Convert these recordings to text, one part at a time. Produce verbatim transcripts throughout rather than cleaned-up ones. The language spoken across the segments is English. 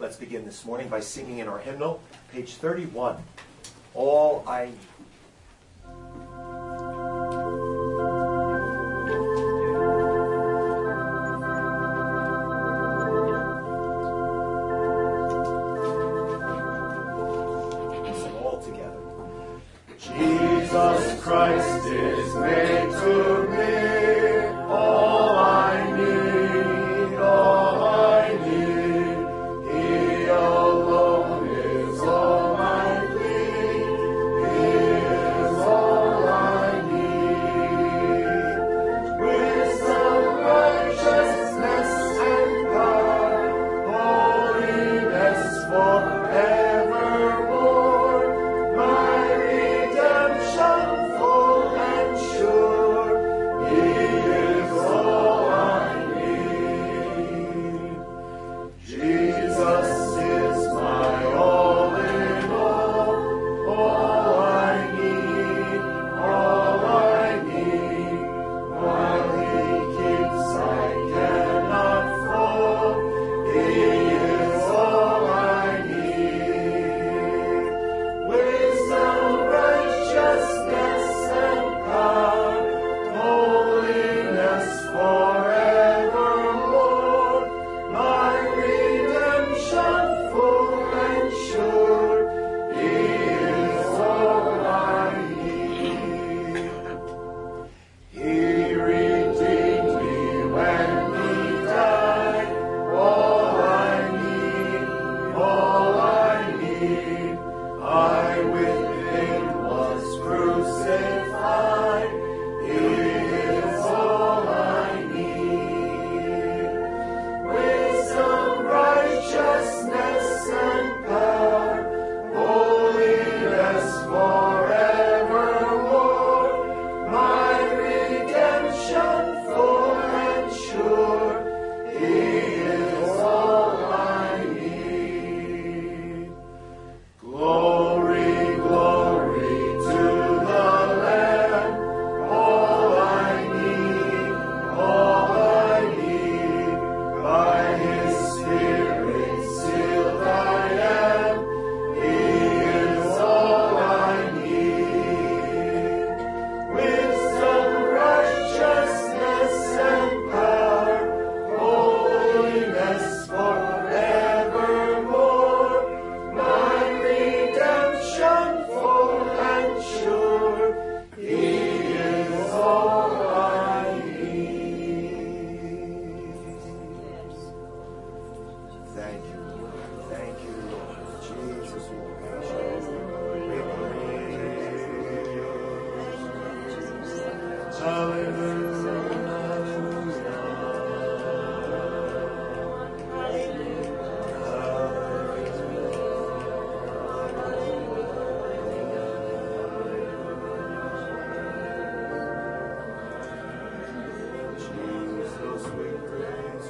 Let's begin this morning by singing in our hymnal, page thirty-one, All I Need. Jesus Christ is made to me all I need, all I need. He alone is all I need. He is all I need. Wisdom, righteousness, and power, holiness forevermore. My redemption full and sure, He is all I need. Jesus is my all in all, all I need, all I need. While He keeps, I cannot fall. He is all I need. Wisdom, righteousness, and power, holiness forevermore. My redemption full and sure, He is all I need. He redeemed me when He died. All I need, all I need. I with Him was crucified. He is all I need. Wisdom, righteousness, and power, holiness forevermore. My redemption full and sure, He is all I need. Glory, glory to the Lamb. All I need, all I need. By His Spirit sealed I am. He is all I need. Wisdom, righteousness, and power, holiness forevermore. My redemption full and sure, He is all I need. Thank you, Lord. Thank you, Lord. Jesus, Lord. Jesus, we praise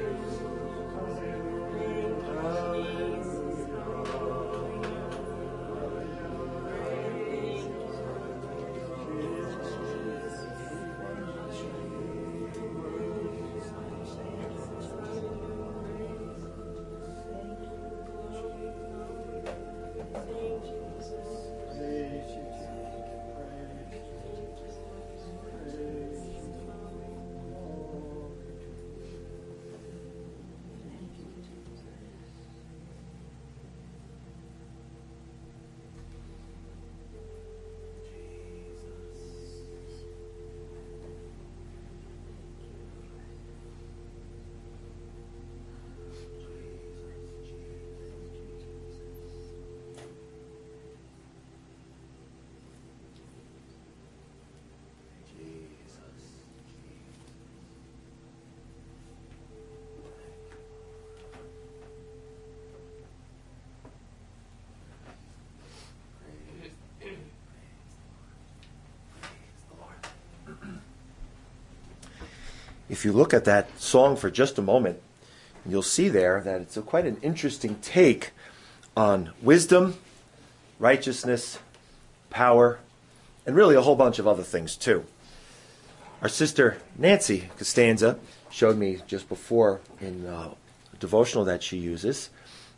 If you look at that song for just a moment, you'll see there that it's a, quite an interesting take on wisdom, righteousness, power, and really a whole bunch of other things too. Our sister Nancy Costanza showed me just before in uh, a devotional that she uses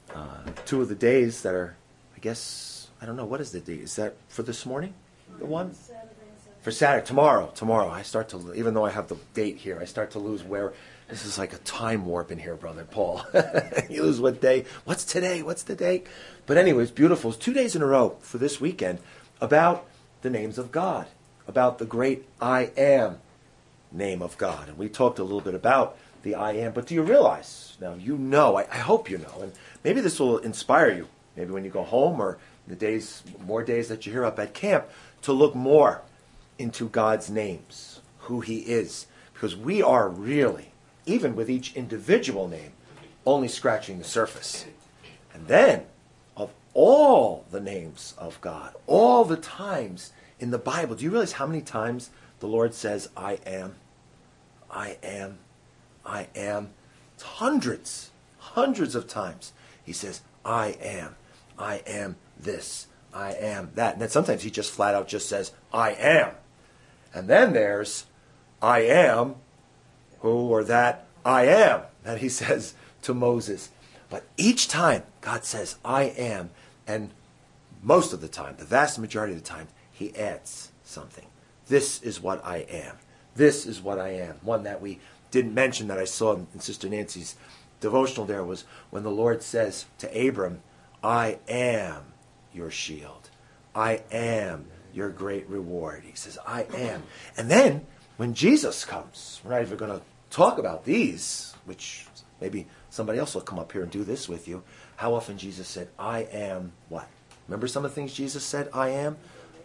uh, two of the days that are, I guess, I don't know, what is the date? Is that for this morning? The one? For Saturday, tomorrow, tomorrow. I start to, even though I have the date here, I start to lose where, this is like a time warp in here, Brother Paul. You lose what day, what's today, what's the date? But anyway, it's beautiful. It's two days in a row for this weekend about the names of God, about the great I Am name of God. And we talked a little bit about the I Am, but do you realize, now you know, I, I hope you know, and maybe this will inspire you, maybe when you go home or the days, more days that you're here up at camp, to look more into God's names, who He is. Because we are really, even with each individual name, only scratching the surface. And then, of all the names of God, all the times in the Bible, do you realize how many times the Lord says, I am, I am, I am? It's hundreds, hundreds of times. He says, I am, I am this, I am that. And then sometimes He just flat out just says, I am. And then there's, I am who or that I am, that He says to Moses. But each time God says, I am, and most of the time, the vast majority of the time, He adds something. This is what I am. This is what I am. One that we didn't mention that I saw in Sister Nancy's devotional there was when the Lord says to Abram, I am your shield. I am your great reward. He says, I am. And then, when Jesus comes, we're not even going to talk about these, which maybe somebody else will come up here and do this with you. How often Jesus said, I am what? Remember some of the things Jesus said, I am?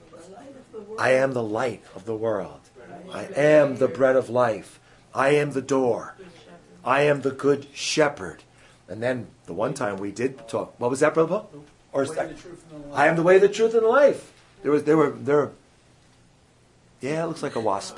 I am the light of the world. I am the bread of life. I am the door. I am the good shepherd. And then the one time we did talk, what was that, Brother Paul? Or is that, I am the way, the truth, and the life. There was, there were, there were, yeah, it looks like a wasp.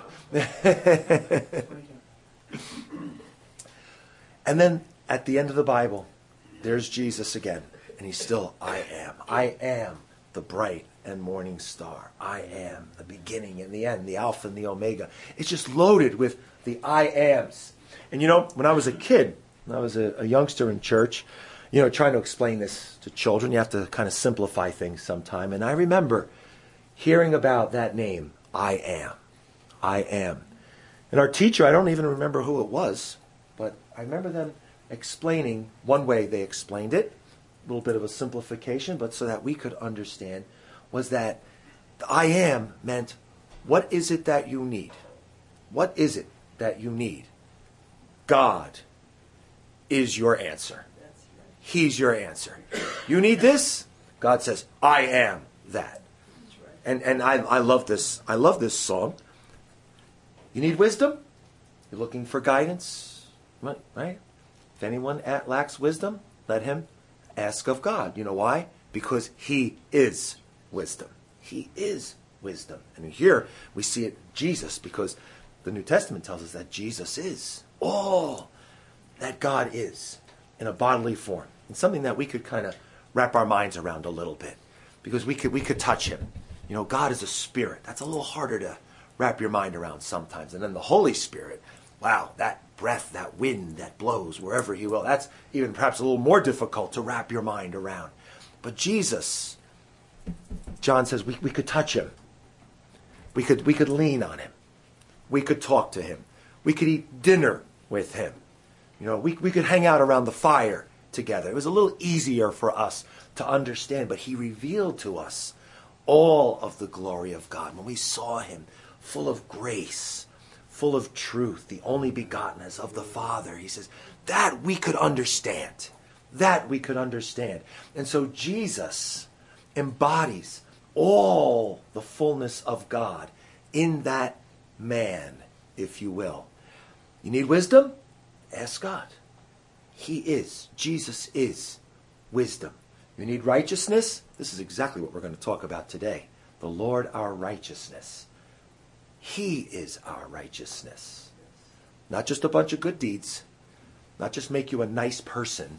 And then at the end of the Bible, there's Jesus again. And He's still, I am. I am the bright and morning star. I am the beginning and the end, the Alpha and the Omega. It's just loaded with the I ams. And you know, when I was a kid, when I was a, a youngster in church, you know, trying to explain this to children, you have to kind of simplify things sometime. And I remember hearing about that name, I am. I am. And our teacher, I don't even remember who it was, but I remember them explaining, one way they explained it, a little bit of a simplification, but so that we could understand, was that the I am meant, what is it that you need? What is it that you need? God is your answer. He's your answer. You need this? God says, I am that. And and I I love this. I love this song. You need wisdom? You're looking for guidance? Right? If anyone lacks wisdom, let him ask of God. You know why? Because He is wisdom. He is wisdom. And here we see it, Jesus, because the New Testament tells us that Jesus is all that God is in a bodily form. And something that we could kind of wrap our minds around a little bit. Because we could we could touch Him. You know, God is a spirit. That's a little harder to wrap your mind around sometimes. And then the Holy Spirit, wow, that breath, that wind that blows wherever He will, that's even perhaps a little more difficult to wrap your mind around. But Jesus, John says, we, we could touch Him. We could, we could lean on Him. We could talk to Him. We could eat dinner with Him. You know, we, we could hang out around the fire together. It was a little easier for us to understand, but He revealed to us all of the glory of God. When we saw Him full of grace, full of truth, the only begottenness of the Father, He says, that we could understand. That we could understand. And so Jesus embodies all the fullness of God in that man, if you will. You need wisdom? Ask God. He is. Jesus is wisdom. You need righteousness? This is exactly what we're going to talk about today. The Lord our righteousness. He is our righteousness. Not just a bunch of good deeds. Not just make you a nice person.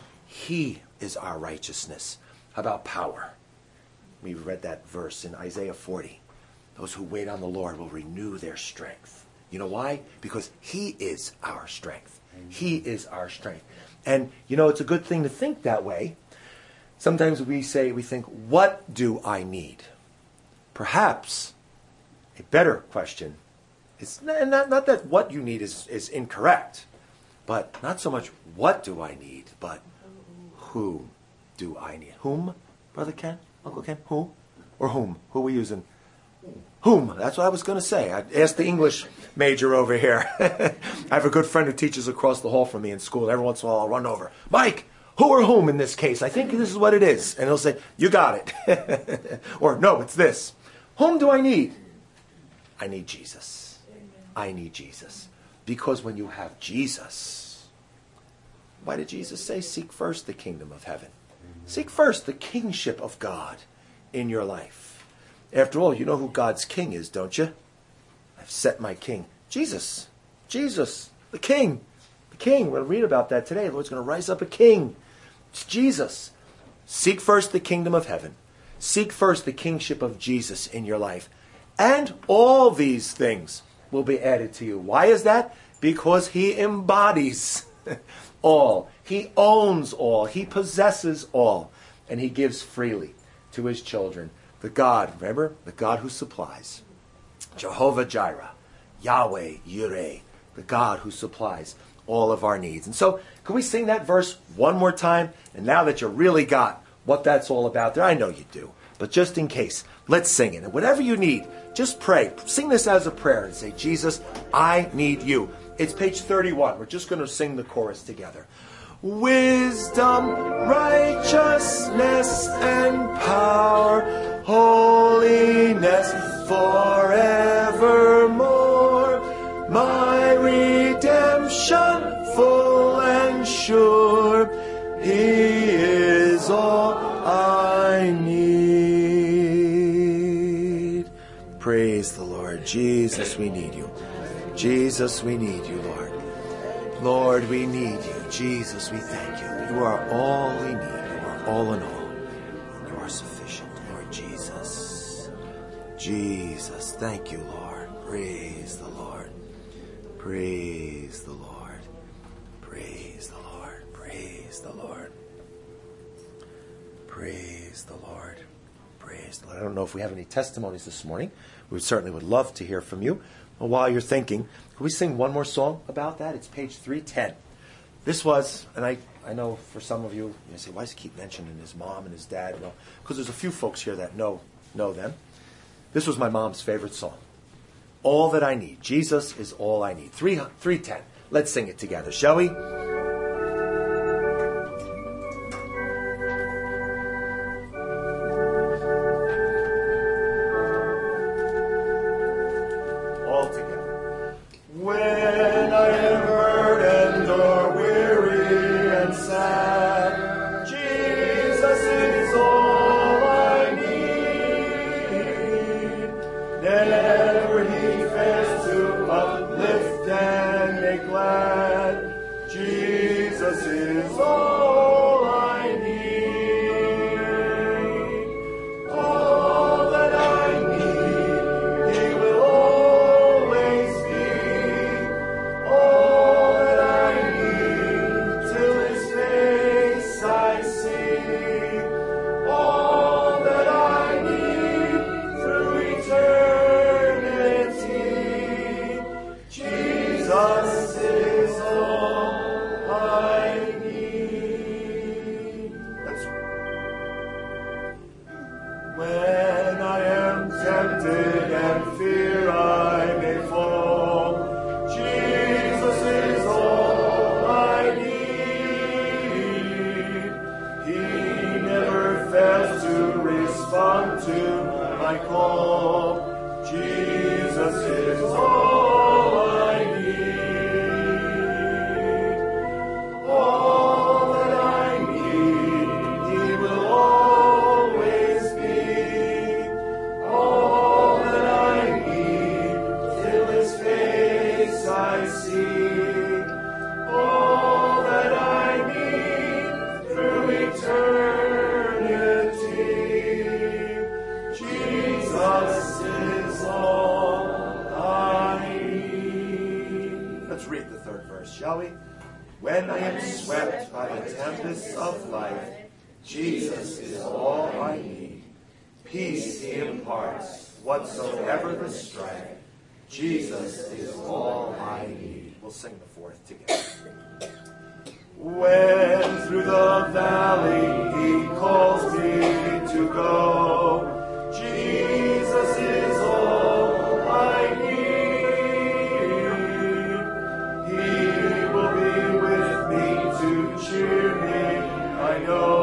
He is our righteousness. How about power? We read that verse in Isaiah forty. Those who wait on the Lord will renew their strength. You know why? Because He is our strength. He is our strength. And, you know, it's a good thing to think that way. Sometimes we say, we think, what do I need? Perhaps a better question is not, not, not that what you need is, is incorrect, but not so much what do I need, but who do I need? Whom, Brother Ken? Uncle Ken? Who? Or whom? Who are we using? Whom? That's what I was going to say. I asked the English major over here. I have a good friend who teaches across the hall from me in school. Every once in a while I'll run over. Mike, who or whom in this case? I think this is what it is. And he'll say, you got it. Or, no, it's this. Whom do I need? I need Jesus. I need Jesus. Because when you have Jesus, why did Jesus say, seek first the kingdom of heaven? Seek first the kingship of God in your life. After all, you know who God's king is, don't you? I've set my king. Jesus. Jesus. The king. The king. We're going to read about that today. The Lord's going to rise up a king. It's Jesus. Seek first the kingdom of heaven. Seek first the kingship of Jesus in your life. And all these things will be added to you. Why is that? Because he embodies all. He owns all. He possesses all. And he gives freely to his children. The God, remember? The God who supplies. Jehovah Jireh. Yahweh Yireh. The God who supplies all of our needs. And so, can we sing that verse one more time? And now that you really got what that's all about there, I know you do. But just in case, let's sing it. And whatever you need, just pray. Sing this as a prayer and say, Jesus, I need you. It's page thirty-one. We're just going to sing the chorus together. Wisdom, righteousness, and power, holiness forevermore. My redemption full and sure, he is all I need. Praise the Lord. Jesus, we need you. Jesus, we need you, Lord. Lord, we need you. Jesus, we thank you. You are all we need. You are all in all. You are sufficient, Lord Jesus. Jesus, thank you, Lord. Praise the Lord. Praise the Lord. Praise the Lord. Praise the Lord. Praise the Lord. Praise the Lord. I don't know if we have any testimonies this morning. We certainly would love to hear from you. Well, while you're thinking, can we sing one more song about that? It's page three ten. This was, and I, I know for some of you, you say, why does he keep mentioning his mom and his dad? Well, because there's a few folks here that know know them. This was my mom's favorite song. All that I need. Jesus is all I need. three ten. Let's sing it together, shall we? Jesus is all I Jesus is all I need. Peace he imparts, whatsoever the strife. Jesus is all I need. We'll sing the fourth together. When through the valley he calls me to go, Jesus is all I need. He will be with me to cheer me, I know.